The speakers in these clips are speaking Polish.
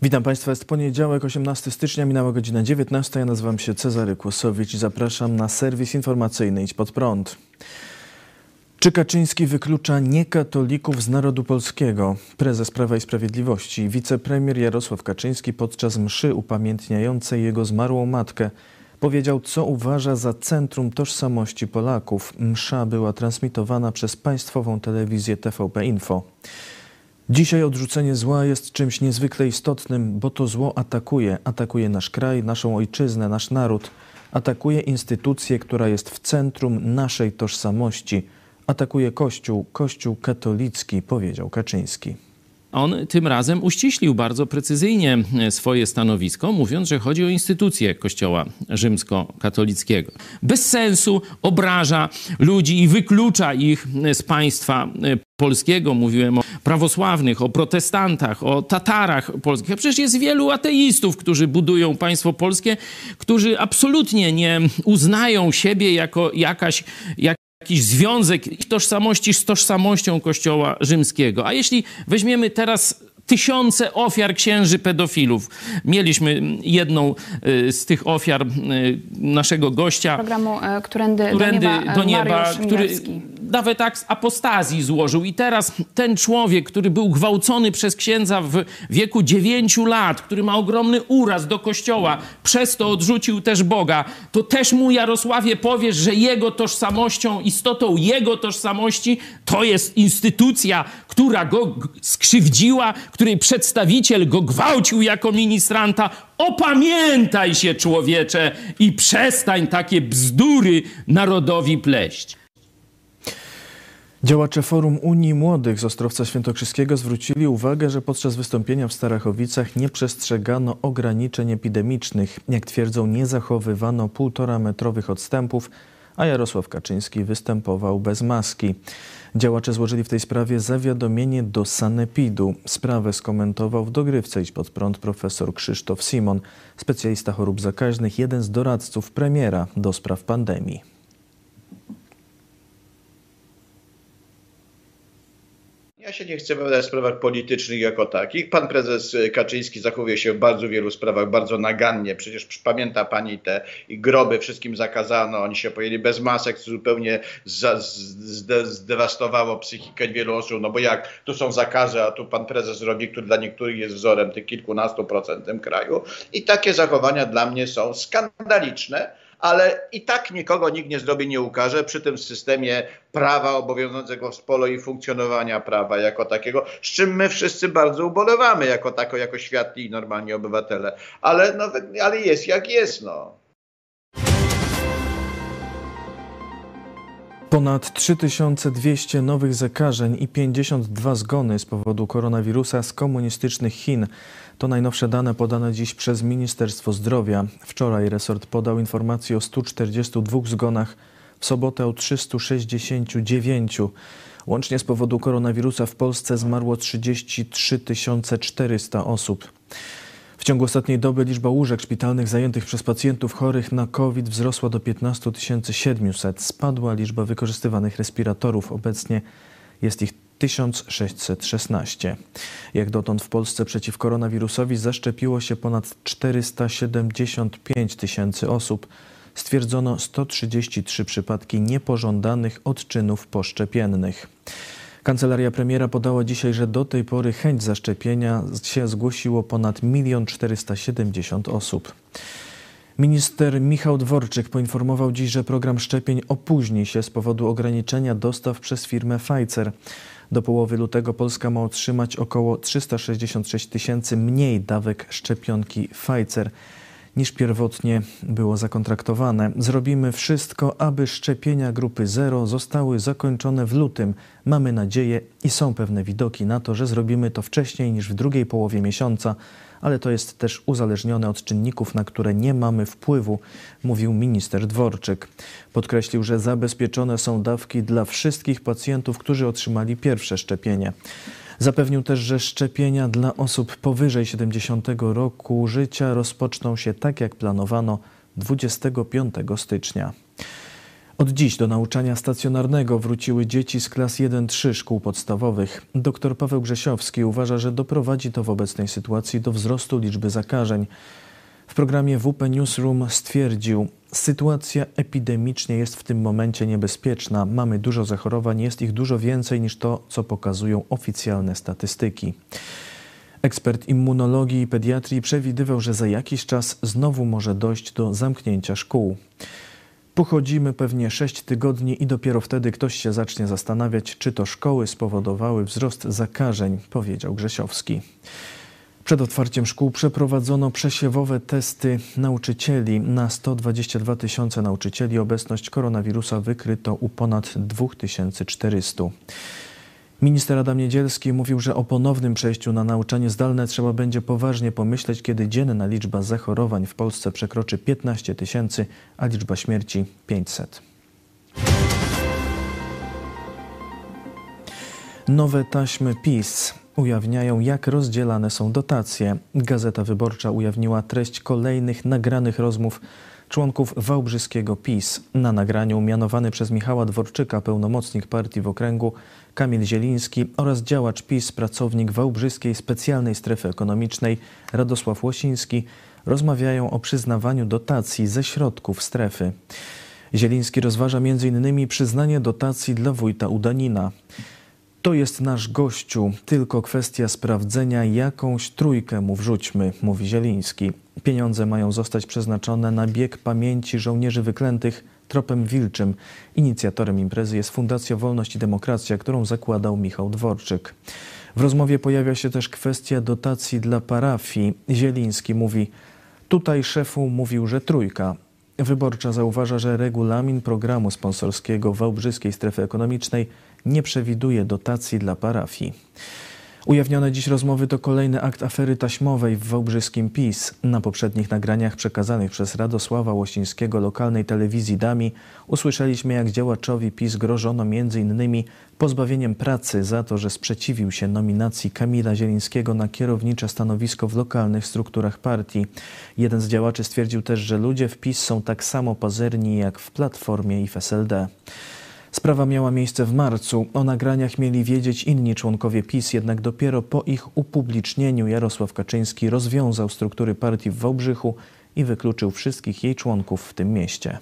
Witam Państwa, jest poniedziałek, 18 stycznia, minęła godzina 19. Ja nazywam się Cezary Kłosowicz i zapraszam na serwis informacyjny Idź Pod Prąd. Czy Kaczyński wyklucza niekatolików z narodu polskiego? Prezes Prawa i Sprawiedliwości i wicepremier Jarosław Kaczyński podczas mszy upamiętniającej jego zmarłą matkę powiedział, co uważa za centrum tożsamości Polaków. Msza była transmitowana przez państwową telewizję TVP Info. Dzisiaj odrzucenie zła jest czymś niezwykle istotnym, bo to zło atakuje nasz kraj, naszą ojczyznę, nasz naród, atakuje instytucję, która jest w centrum naszej tożsamości, atakuje Kościół katolicki, powiedział Kaczyński. On tym razem uściślił bardzo precyzyjnie swoje stanowisko, mówiąc, że chodzi o instytucję Kościoła rzymskokatolickiego. Bez sensu obraża ludzi i wyklucza ich z państwa polskiego. Mówiłem o prawosławnych, o protestantach, o Tatarach polskich. A przecież jest wielu ateistów, którzy budują państwo polskie, którzy absolutnie nie uznają siebie jako jakiś związek ich tożsamości z tożsamością Kościoła rzymskiego. A jeśli weźmiemy teraz tysiące ofiar księży pedofilów. Mieliśmy jedną z tych ofiar naszego gościa. Programu Którędy do nieba, który nawet akt z apostazji złożył. I teraz ten człowiek, który był gwałcony przez księdza w wieku 9 lat, który ma ogromny uraz do Kościoła, przez to odrzucił też Boga, to też mu, Jarosławie, powiesz, że jego tożsamością, istotą jego tożsamości to jest instytucja, która go skrzywdziła, której przedstawiciel go gwałcił jako ministranta. Opamiętaj się, człowiecze, i przestań takie bzdury narodowi pleść. Działacze Forum Unii Młodych z Ostrowca Świętokrzyskiego zwrócili uwagę, że podczas wystąpienia w Starachowicach nie przestrzegano ograniczeń epidemicznych. Jak twierdzą, nie zachowywano 1,5-metrowych odstępów, a Jarosław Kaczyński występował bez maski. Działacze złożyli w tej sprawie zawiadomienie do Sanepidu. Sprawę skomentował w dogrywce Idź Pod Prąd profesor Krzysztof Simon, specjalista chorób zakaźnych, jeden z doradców premiera do spraw pandemii. Ja się nie chcę wypowiadać w sprawach politycznych jako takich. Pan prezes Kaczyński zachowuje się w bardzo wielu sprawach bardzo nagannie. Przecież pamięta pani te groby, wszystkim zakazano, oni się pojęli bez masek, co zupełnie zdewastowało psychikę wielu osób. No bo jak tu są zakazy, a tu pan prezes robi, który dla niektórych jest wzorem tych kilkunastu procentem kraju. I takie zachowania dla mnie są skandaliczne. Ale i tak nikogo nikt nie zrobi, nie ukaże przy tym systemie prawa obowiązującego w Polu i funkcjonowania prawa jako takiego, z czym my wszyscy bardzo ubolewamy jako światli i normalni obywatele. Ale jest jak jest, no. Ponad 3200 nowych zakażeń i 52 zgony z powodu koronawirusa z komunistycznych Chin. To najnowsze dane podane dziś przez Ministerstwo Zdrowia. Wczoraj resort podał informację o 142 zgonach, w sobotę o 369. Łącznie z powodu koronawirusa w Polsce zmarło 33 400 osób. W ciągu ostatniej doby liczba łóżek szpitalnych zajętych przez pacjentów chorych na COVID wzrosła do 15 700. Spadła liczba wykorzystywanych respiratorów. Obecnie jest ich 1616. Jak dotąd w Polsce przeciw koronawirusowi zaszczepiło się ponad 475 tysięcy osób. Stwierdzono 133 przypadki niepożądanych odczynów poszczepiennych. Kancelaria premiera podała dzisiaj, że do tej pory chęć zaszczepienia się zgłosiło ponad 1 470 000 osób. Minister Michał Dworczyk poinformował dziś, że program szczepień opóźni się z powodu ograniczenia dostaw przez firmę Pfizer. Do połowy lutego Polska ma otrzymać około 366 000 mniej dawek szczepionki Pfizer niż pierwotnie było zakontraktowane. Zrobimy wszystko, aby szczepienia grupy 0 zostały zakończone w lutym. Mamy nadzieję i są pewne widoki na to, że zrobimy to wcześniej niż w drugiej połowie miesiąca, ale to jest też uzależnione od czynników, na które nie mamy wpływu, mówił minister Dworczyk. Podkreślił, że zabezpieczone są dawki dla wszystkich pacjentów, którzy otrzymali pierwsze szczepienie. Zapewnił też, że szczepienia dla osób powyżej 70 roku życia rozpoczną się tak jak planowano 25 stycznia. Od dziś do nauczania stacjonarnego wróciły dzieci z klas 1-3 szkół podstawowych. Dr Paweł Grzesiowski uważa, że doprowadzi to w obecnej sytuacji do wzrostu liczby zakażeń. W programie WP Newsroom stwierdził: sytuacja epidemicznie jest w tym momencie niebezpieczna. Mamy dużo zachorowań, jest ich dużo więcej niż to, co pokazują oficjalne statystyki. Ekspert immunologii i pediatrii przewidywał, że za jakiś czas znowu może dojść do zamknięcia szkół. Pochodzimy pewnie 6 tygodni i dopiero wtedy ktoś się zacznie zastanawiać, czy to szkoły spowodowały wzrost zakażeń, powiedział Grzesiowski. Przed otwarciem szkół przeprowadzono przesiewowe testy nauczycieli. Na 122 000 nauczycieli obecność koronawirusa wykryto u ponad 2400. Minister Adam Niedzielski mówił, że o ponownym przejściu na nauczanie zdalne trzeba będzie poważnie pomyśleć, kiedy dzienna liczba zachorowań w Polsce przekroczy 15 000, a liczba śmierci 500. Nowe taśmy PiS ujawniają, jak rozdzielane są dotacje. Gazeta Wyborcza ujawniła treść kolejnych nagranych rozmów członków wałbrzyskiego PiS. Na nagraniu mianowany przez Michała Dworczyka pełnomocnik partii w okręgu Kamil Zieliński oraz działacz PiS, pracownik Wałbrzyskiej Specjalnej Strefy Ekonomicznej Radosław Łosiński rozmawiają o przyznawaniu dotacji ze środków strefy. Zieliński rozważa m.in. przyznanie dotacji dla wójta Udanina. To jest nasz gościu, tylko kwestia sprawdzenia, jakąś trójkę mu wrzućmy, mówi Zieliński. Pieniądze mają zostać przeznaczone na bieg pamięci żołnierzy wyklętych tropem wilczym. Inicjatorem imprezy jest Fundacja Wolność i Demokracja, którą zakładał Michał Dworczyk. W rozmowie pojawia się też kwestia dotacji dla parafii. Zieliński mówi: tutaj szefu mówił, że trójka. Wyborcza zauważa, że regulamin programu sponsorskiego Wałbrzyskiej Strefy Ekonomicznej nie przewiduje dotacji dla parafii. Ujawnione dziś rozmowy to kolejny akt afery taśmowej w wałbrzyskim PiS. Na poprzednich nagraniach przekazanych przez Radosława Łosińskiego lokalnej telewizji Dami usłyszeliśmy, jak działaczowi PiS grożono m.in. pozbawieniem pracy za to, że sprzeciwił się nominacji Kamila Zielińskiego na kierownicze stanowisko w lokalnych strukturach partii. Jeden z działaczy stwierdził też, że ludzie w PiS są tak samo pazerni jak w Platformie i w SLD. Sprawa miała miejsce w marcu. O nagraniach mieli wiedzieć inni członkowie PiS, jednak dopiero po ich upublicznieniu Jarosław Kaczyński rozwiązał struktury partii w Wałbrzychu i wykluczył wszystkich jej członków w tym mieście.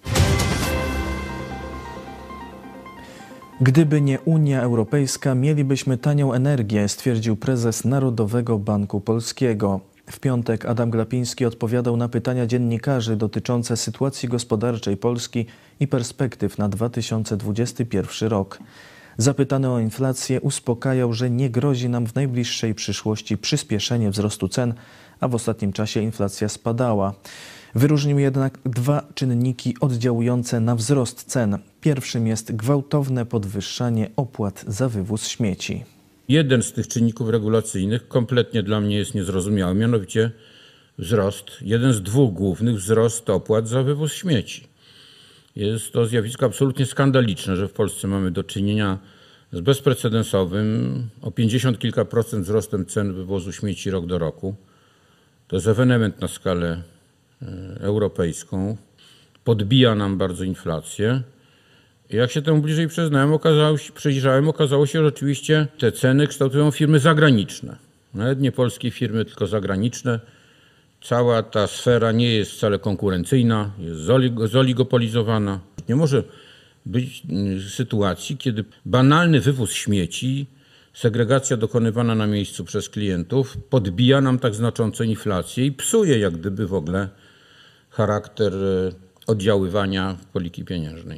Gdyby nie Unia Europejska, mielibyśmy tanią energię, stwierdził prezes Narodowego Banku Polskiego. W piątek Adam Glapiński odpowiadał na pytania dziennikarzy dotyczące sytuacji gospodarczej Polski i perspektyw na 2021 rok. Zapytany o inflację uspokajał, że nie grozi nam w najbliższej przyszłości przyspieszenie wzrostu cen, a w ostatnim czasie inflacja spadała. Wyróżnił jednak dwa czynniki oddziałujące na wzrost cen. Pierwszym jest gwałtowne podwyższanie opłat za wywóz śmieci. Jeden z tych czynników regulacyjnych kompletnie dla mnie jest niezrozumiały, mianowicie jeden z dwóch głównych, wzrost opłat za wywóz śmieci. Jest to zjawisko absolutnie skandaliczne, że w Polsce mamy do czynienia z bezprecedensowym, o 50 kilka procent wzrostem cen wywozu śmieci rok do roku. To jest ewenement na skalę europejską, podbija nam bardzo inflację. Jak się temu bliżej przyjrzałem, okazało się, że oczywiście te ceny kształtują firmy zagraniczne. Nawet nie polskie firmy, tylko zagraniczne. Cała ta sfera nie jest wcale konkurencyjna, jest zoligopolizowana. Nie może być sytuacji, kiedy banalny wywóz śmieci, segregacja dokonywana na miejscu przez klientów podbija nam tak znacząco inflację i psuje jak gdyby w ogóle charakter oddziaływania polityki pieniężnej.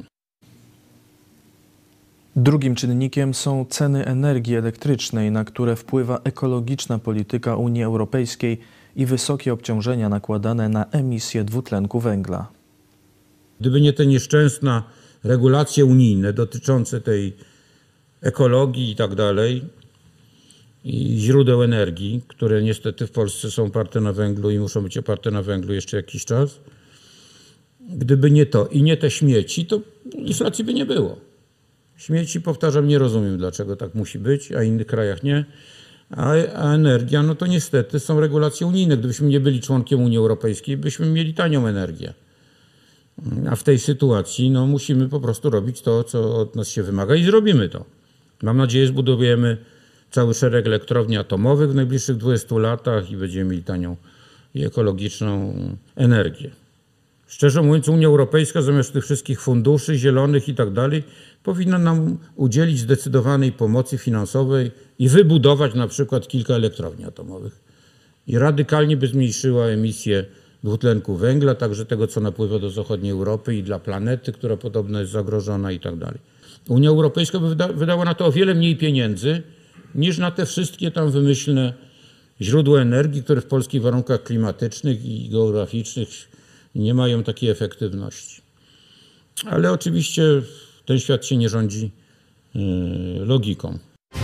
Drugim czynnikiem są ceny energii elektrycznej, na które wpływa ekologiczna polityka Unii Europejskiej i wysokie obciążenia nakładane na emisję dwutlenku węgla. Gdyby nie te nieszczęsne regulacje unijne dotyczące tej ekologii i tak dalej, i źródeł energii, które niestety w Polsce są oparte na węglu i muszą być oparte na węglu jeszcze jakiś czas, gdyby nie to i nie te śmieci, to inflacji by nie było. Śmieci, powtarzam, nie rozumiem, dlaczego tak musi być, a w innych krajach nie. A energia, no to niestety są regulacje unijne. Gdybyśmy nie byli członkiem Unii Europejskiej, byśmy mieli tanią energię. A w tej sytuacji musimy po prostu robić to, co od nas się wymaga i zrobimy to. Mam nadzieję, że zbudujemy cały szereg elektrowni atomowych w najbliższych 20 latach i będziemy mieli tanią i ekologiczną energię. Szczerze mówiąc, Unia Europejska zamiast tych wszystkich funduszy zielonych i tak dalej powinna nam udzielić zdecydowanej pomocy finansowej i wybudować na przykład kilka elektrowni atomowych. I radykalnie by zmniejszyła emisję dwutlenku węgla, także tego, co napływa do zachodniej Europy i dla planety, która podobno jest zagrożona i tak dalej. Unia Europejska by wydała na to o wiele mniej pieniędzy niż na te wszystkie tam wymyślne źródła energii, które w polskich warunkach klimatycznych i geograficznych nie mają takiej efektywności. Ale oczywiście ten świat się nie rządzi logiką.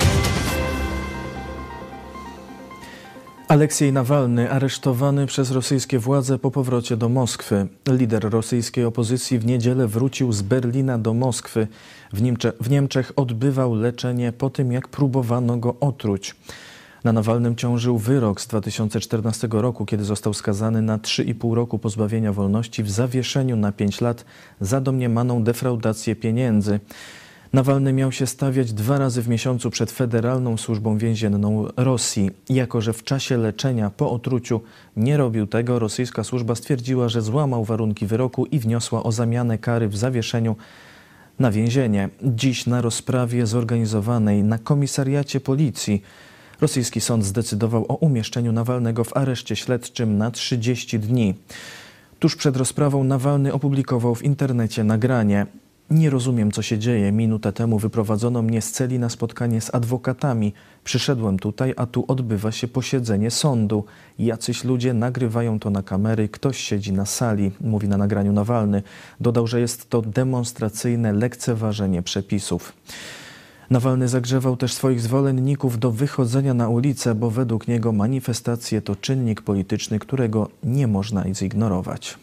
Aleksiej Nawalny aresztowany przez rosyjskie władze po powrocie do Moskwy. Lider rosyjskiej opozycji w niedzielę wrócił z Berlina do Moskwy. W Niemczech odbywał leczenie po tym, jak próbowano go otruć. Na Nawalnym ciążył wyrok z 2014 roku, kiedy został skazany na 3,5 roku pozbawienia wolności w zawieszeniu na 5 lat za domniemaną defraudację pieniędzy. Nawalny miał się stawiać 2 razy w miesiącu przed Federalną Służbą Więzienną Rosji. Jako że w czasie leczenia po otruciu nie robił tego, rosyjska służba stwierdziła, że złamał warunki wyroku i wniosła o zamianę kary w zawieszeniu na więzienie. Dziś na rozprawie zorganizowanej na komisariacie policji rosyjski sąd zdecydował o umieszczeniu Nawalnego w areszcie śledczym na 30 dni. Tuż przed rozprawą Nawalny opublikował w internecie nagranie. Nie rozumiem, co się dzieje. Minutę temu wyprowadzono mnie z celi na spotkanie z adwokatami. Przyszedłem tutaj, a tu odbywa się posiedzenie sądu. Jacyś ludzie nagrywają to na kamery, ktoś siedzi na sali, mówi na nagraniu Nawalny. Dodał, że jest to demonstracyjne lekceważenie przepisów. Nawalny zagrzewał też swoich zwolenników do wychodzenia na ulicę, bo według niego manifestacje to czynnik polityczny, którego nie można zignorować.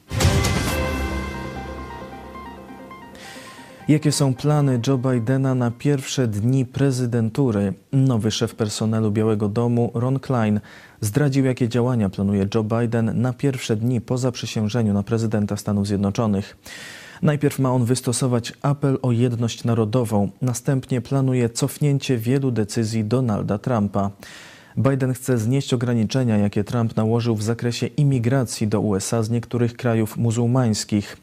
Jakie są plany Joe Bidena na pierwsze dni prezydentury? Nowy szef personelu Białego Domu, Ron Klein, zdradził, jakie działania planuje Joe Biden na pierwsze dni po zaprzysiężeniu na prezydenta Stanów Zjednoczonych. Najpierw ma on wystosować apel o jedność narodową, następnie planuje cofnięcie wielu decyzji Donalda Trumpa. Biden chce znieść ograniczenia, jakie Trump nałożył w zakresie imigracji do USA z niektórych krajów muzułmańskich.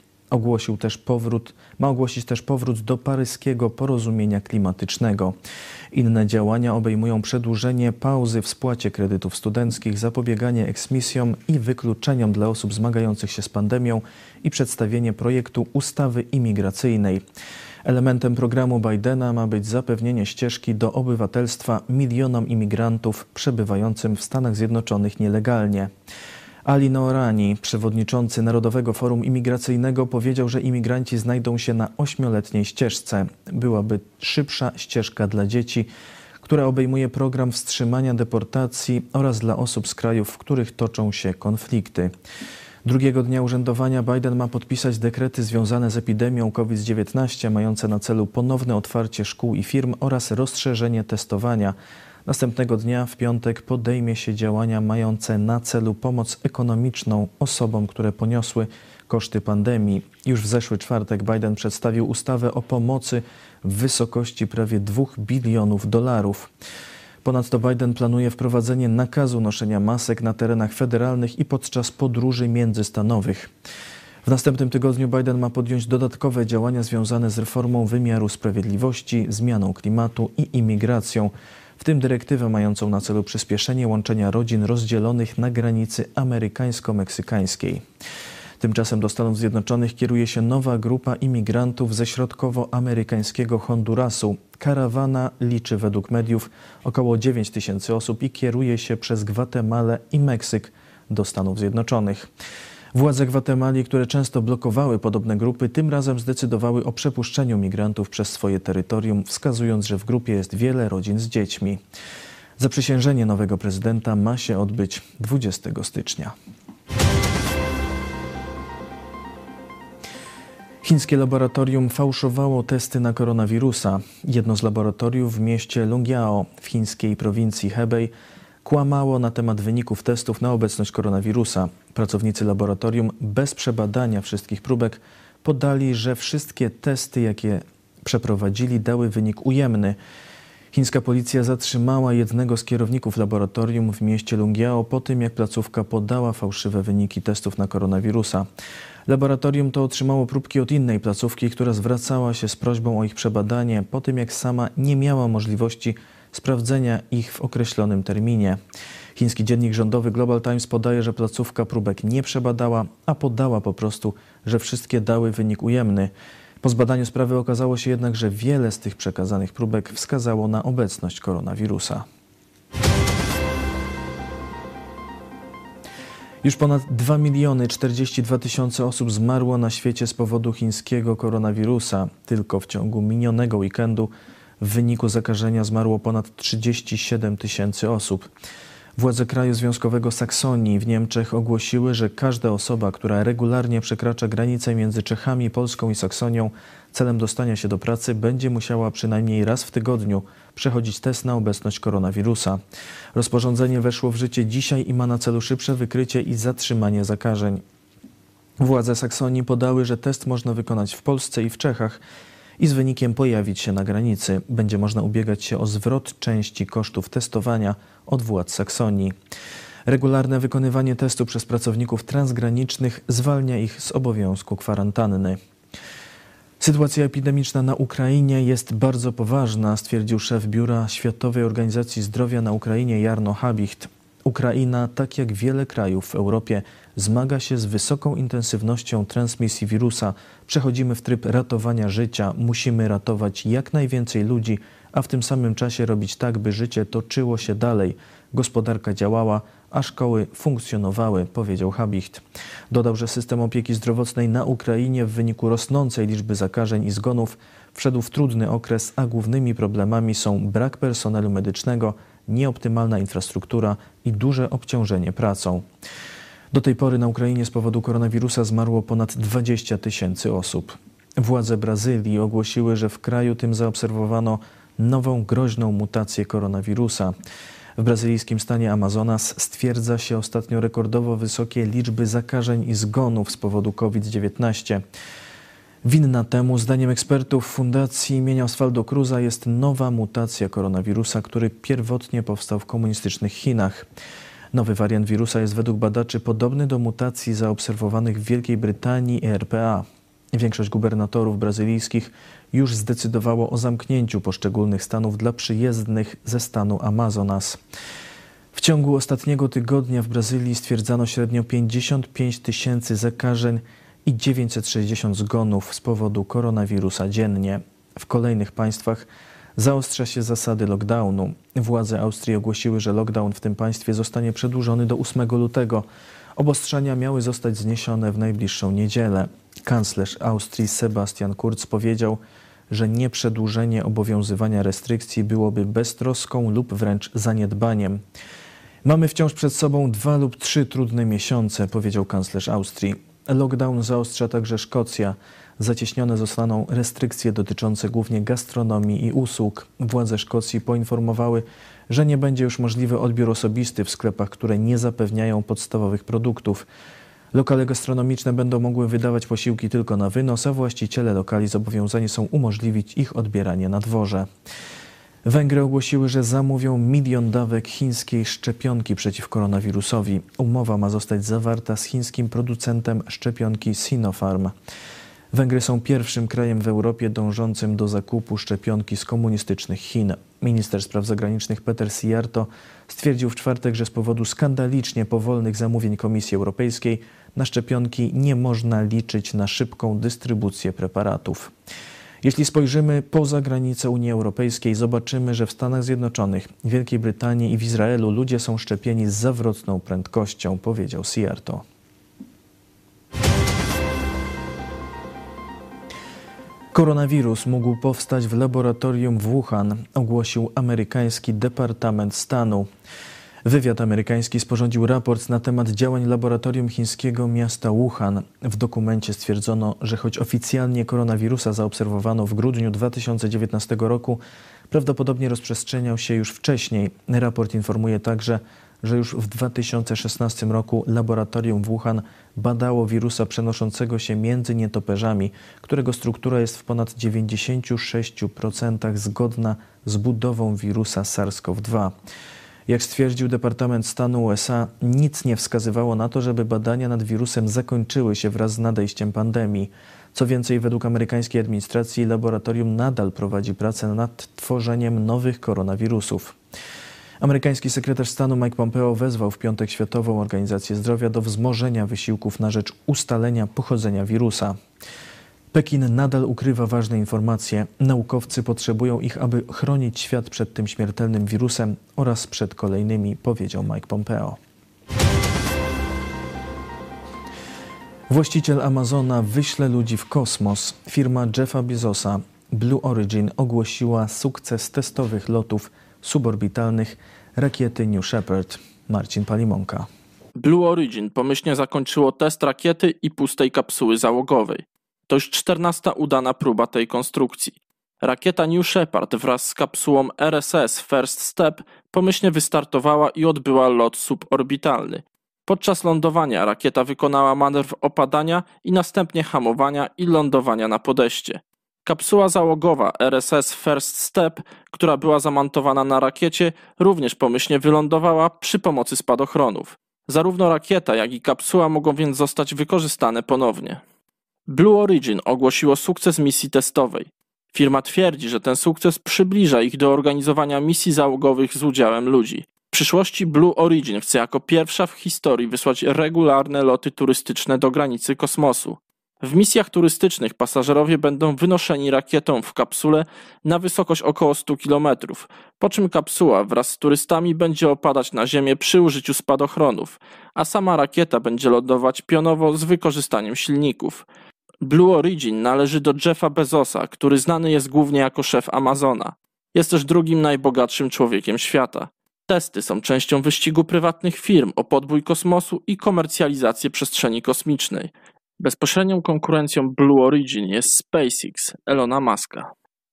Ma ogłosić też powrót do paryskiego porozumienia klimatycznego. Inne działania obejmują przedłużenie pauzy w spłacie kredytów studenckich, zapobieganie eksmisjom i wykluczeniom dla osób zmagających się z pandemią i przedstawienie projektu ustawy imigracyjnej. Elementem programu Bidena ma być zapewnienie ścieżki do obywatelstwa milionom imigrantów przebywającym w Stanach Zjednoczonych nielegalnie. Ali Noorani, przewodniczący Narodowego Forum Imigracyjnego, powiedział, że imigranci znajdą się na 8-letniej ścieżce. Byłaby szybsza ścieżka dla dzieci, która obejmuje program wstrzymania deportacji oraz dla osób z krajów, w których toczą się konflikty. Drugiego dnia urzędowania Biden ma podpisać dekrety związane z epidemią COVID-19, mające na celu ponowne otwarcie szkół i firm oraz rozszerzenie testowania. Następnego dnia, w piątek, podejmie się działania mające na celu pomoc ekonomiczną osobom, które poniosły koszty pandemii. Już w zeszły czwartek Biden przedstawił ustawę o pomocy w wysokości prawie $2 bilionów. Ponadto Biden planuje wprowadzenie nakazu noszenia masek na terenach federalnych i podczas podróży międzystanowych. W następnym tygodniu Biden ma podjąć dodatkowe działania związane z reformą wymiaru sprawiedliwości, zmianą klimatu i imigracją, w tym dyrektywę mającą na celu przyspieszenie łączenia rodzin rozdzielonych na granicy amerykańsko-meksykańskiej. Tymczasem do Stanów Zjednoczonych kieruje się nowa grupa imigrantów ze środkowoamerykańskiego Hondurasu. Karawana liczy według mediów około 9 000 osób i kieruje się przez Gwatemalę i Meksyk do Stanów Zjednoczonych. Władze Gwatemali, które często blokowały podobne grupy, tym razem zdecydowały o przepuszczeniu migrantów przez swoje terytorium, wskazując, że w grupie jest wiele rodzin z dziećmi. Zaprzysiężenie nowego prezydenta ma się odbyć 20 stycznia. Chińskie laboratorium fałszowało testy na koronawirusa. Jedno z laboratoriów w mieście Lungyao w chińskiej prowincji Hebei kłamało na temat wyników testów na obecność koronawirusa. Pracownicy laboratorium bez przebadania wszystkich próbek podali, że wszystkie testy, jakie przeprowadzili, dały wynik ujemny. Chińska policja zatrzymała jednego z kierowników laboratorium w mieście Lungiao po tym, jak placówka podała fałszywe wyniki testów na koronawirusa. Laboratorium to otrzymało próbki od innej placówki, która zwracała się z prośbą o ich przebadanie po tym, jak sama nie miała możliwości sprawdzenia ich w określonym terminie. Chiński dziennik rządowy Global Times podaje, że placówka próbek nie przebadała, a podała po prostu, że wszystkie dały wynik ujemny. Po zbadaniu sprawy okazało się jednak, że wiele z tych przekazanych próbek wskazało na obecność koronawirusa. Już ponad 2 042 000 osób zmarło na świecie z powodu chińskiego koronawirusa. Tylko w ciągu minionego weekendu w wyniku zakażenia zmarło ponad 37 000 osób. Władze kraju związkowego Saksonii w Niemczech ogłosiły, że każda osoba, która regularnie przekracza granicę między Czechami, Polską i Saksonią celem dostania się do pracy, będzie musiała przynajmniej raz w tygodniu przechodzić test na obecność koronawirusa. Rozporządzenie weszło w życie dzisiaj i ma na celu szybsze wykrycie i zatrzymanie zakażeń. Władze Saksonii podały, że test można wykonać w Polsce i w Czechach i z wynikiem pojawić się na granicy. Będzie można ubiegać się o zwrot części kosztów testowania od władz Saksonii. Regularne wykonywanie testu przez pracowników transgranicznych zwalnia ich z obowiązku kwarantanny. Sytuacja epidemiczna na Ukrainie jest bardzo poważna, stwierdził szef Biura Światowej Organizacji Zdrowia na Ukrainie Jarno Habicht. Ukraina, tak jak wiele krajów w Europie, zmaga się z wysoką intensywnością transmisji wirusa. Przechodzimy w tryb ratowania życia. Musimy ratować jak najwięcej ludzi, a w tym samym czasie robić tak, by życie toczyło się dalej. Gospodarka działała, a szkoły funkcjonowały, powiedział Habicht. Dodał, że system opieki zdrowotnej na Ukrainie w wyniku rosnącej liczby zakażeń i zgonów wszedł w trudny okres, a głównymi problemami są brak personelu medycznego, nieoptymalna infrastruktura i duże obciążenie pracą. Do tej pory na Ukrainie z powodu koronawirusa zmarło ponad 20 000 osób. Władze Brazylii ogłosiły, że w kraju tym zaobserwowano nową groźną mutację koronawirusa. W brazylijskim stanie Amazonas stwierdza się ostatnio rekordowo wysokie liczby zakażeń i zgonów z powodu COVID-19. Winna temu, zdaniem ekspertów Fundacji imienia Osvaldo Cruza, jest nowa mutacja koronawirusa, który pierwotnie powstał w komunistycznych Chinach. Nowy wariant wirusa jest według badaczy podobny do mutacji zaobserwowanych w Wielkiej Brytanii i RPA. Większość gubernatorów brazylijskich już zdecydowało o zamknięciu poszczególnych stanów dla przyjezdnych ze stanu Amazonas. W ciągu ostatniego tygodnia w Brazylii stwierdzano średnio 55 000 zakażeń i 960 zgonów z powodu koronawirusa dziennie. W kolejnych państwach zaostrza się zasady lockdownu. Władze Austrii ogłosiły, że lockdown w tym państwie zostanie przedłużony do 8 lutego. Obostrzenia miały zostać zniesione w najbliższą niedzielę. Kanclerz Austrii Sebastian Kurz powiedział, że nieprzedłużenie obowiązywania restrykcji byłoby beztroską lub wręcz zaniedbaniem. Mamy wciąż przed sobą 2 lub 3 trudne miesiące, powiedział kanclerz Austrii. Lockdown zaostrza także Szkocja. Zacieśnione zostaną restrykcje dotyczące głównie gastronomii i usług. Władze Szkocji poinformowały, że nie będzie już możliwy odbiór osobisty w sklepach, które nie zapewniają podstawowych produktów. Lokale gastronomiczne będą mogły wydawać posiłki tylko na wynos, a właściciele lokali zobowiązani są umożliwić ich odbieranie na dworze. Węgry ogłosiły, że zamówią 1 000 000 dawek chińskiej szczepionki przeciw koronawirusowi. Umowa ma zostać zawarta z chińskim producentem szczepionki Sinopharm. Węgry są pierwszym krajem w Europie dążącym do zakupu szczepionki z komunistycznych Chin. Minister spraw zagranicznych Peter Szijjártó stwierdził w czwartek, że z powodu skandalicznie powolnych zamówień Komisji Europejskiej na szczepionki nie można liczyć na szybką dystrybucję preparatów. Jeśli spojrzymy poza granice Unii Europejskiej, zobaczymy, że w Stanach Zjednoczonych, Wielkiej Brytanii i w Izraelu ludzie są szczepieni z zawrotną prędkością, powiedział Szijjártó. Koronawirus mógł powstać w laboratorium w Wuhan, ogłosił amerykański Departament Stanu. Wywiad amerykański sporządził raport na temat działań laboratorium chińskiego miasta Wuhan. W dokumencie stwierdzono, że choć oficjalnie koronawirusa zaobserwowano w grudniu 2019 roku, prawdopodobnie rozprzestrzeniał się już wcześniej. Raport informuje także, że już w 2016 roku laboratorium w Wuhan badało wirusa przenoszącego się między nietoperzami, którego struktura jest w ponad 96% zgodna z budową wirusa SARS-CoV-2. Jak stwierdził Departament Stanu USA, nic nie wskazywało na to, żeby badania nad wirusem zakończyły się wraz z nadejściem pandemii. Co więcej, według amerykańskiej administracji laboratorium nadal prowadzi pracę nad tworzeniem nowych koronawirusów. Amerykański sekretarz stanu Mike Pompeo wezwał w piątek Światową Organizację Zdrowia do wzmożenia wysiłków na rzecz ustalenia pochodzenia wirusa. Pekin nadal ukrywa ważne informacje. Naukowcy potrzebują ich, aby chronić świat przed tym śmiertelnym wirusem oraz przed kolejnymi, powiedział Mike Pompeo. Właściciel Amazona wyśle ludzi w kosmos. Firma Jeffa Bezosa Blue Origin ogłosiła sukces testowych lotów suborbitalnych rakiety New Shepard. Marcin Palimonka. Blue Origin pomyślnie zakończyło test rakiety i pustej kapsuły załogowej. To już 14. udana próba tej konstrukcji. Rakieta New Shepard wraz z kapsułą RSS First Step pomyślnie wystartowała i odbyła lot suborbitalny. Podczas lądowania rakieta wykonała manewr opadania i następnie hamowania i lądowania na podejście. Kapsuła załogowa RSS First Step, która była zamontowana na rakiecie, również pomyślnie wylądowała przy pomocy spadochronów. Zarówno rakieta, jak i kapsuła mogą więc zostać wykorzystane ponownie. Blue Origin ogłosiło sukces misji testowej. Firma twierdzi, że ten sukces przybliża ich do organizowania misji załogowych z udziałem ludzi. W przyszłości Blue Origin chce jako pierwsza w historii wysłać regularne loty turystyczne do granicy kosmosu. W misjach turystycznych pasażerowie będą wynoszeni rakietą w kapsule na wysokość około 100 km, po czym kapsuła wraz z turystami będzie opadać na ziemię przy użyciu spadochronów, a sama rakieta będzie lądować pionowo z wykorzystaniem silników. Blue Origin należy do Jeffa Bezosa, który znany jest głównie jako szef Amazona. Jest też drugim najbogatszym człowiekiem świata. Testy są częścią wyścigu prywatnych firm o podbój kosmosu i komercjalizację przestrzeni kosmicznej. Bezpośrednią konkurencją Blue Origin jest SpaceX Elona Muska.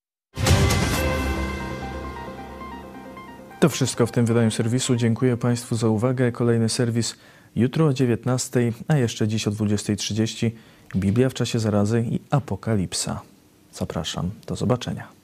To wszystko w tym wydaniu serwisu. Dziękuję Państwu za uwagę. Kolejny serwis jutro o 19:00, a jeszcze dziś o 20:30. Biblia w czasie zarazy i Apokalipsa. Zapraszam. Do zobaczenia.